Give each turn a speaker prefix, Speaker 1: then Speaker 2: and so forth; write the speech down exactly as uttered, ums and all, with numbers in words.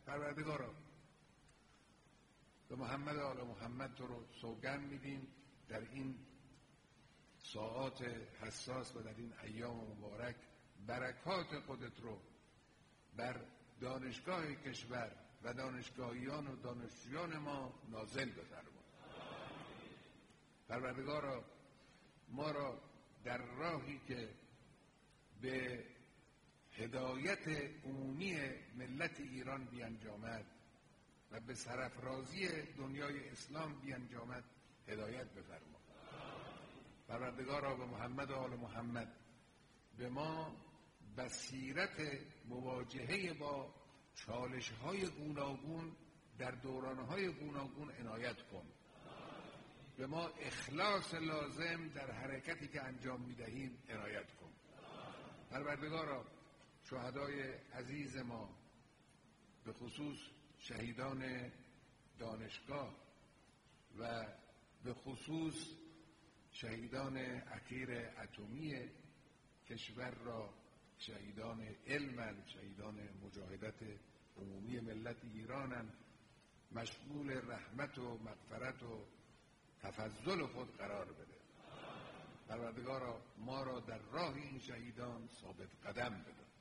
Speaker 1: پروردگارا به محمد و آل محمد تو رو سوگند میدیم در این ساعات حساس و در این ایام مبارک برکات خودت رو بر دانشگاه کشور و دانشگاهیان و دانشجویان ما نازل بفرما. پروردگارا ما را در راهی که به هدایت عمومی ملت ایران بیانجامد و به سرافرازی دنیای اسلام بیانجامد هدایت بفرما. پروردگارا به محمد و آل محمد به ما بصیرت مواجهه با چالش‌های گوناگون در دوران‌های گوناگون عنایت کن. به ما اخلاص لازم در حرکتی که انجام می‌دهیم عنایت کن. پروردگارا شهدای عزیز ما به خصوص شهیدان دانشگاه و به خصوص شهیدان اخیر اتمی کشور را شهیدان علم، شهیدان مجاهدت عمومی ملت ایرانند، مشمول رحمت و مغفرت و تفضل خود قرار بده. پروردگارا ما را در راه این شهیدان ثابت قدم بده.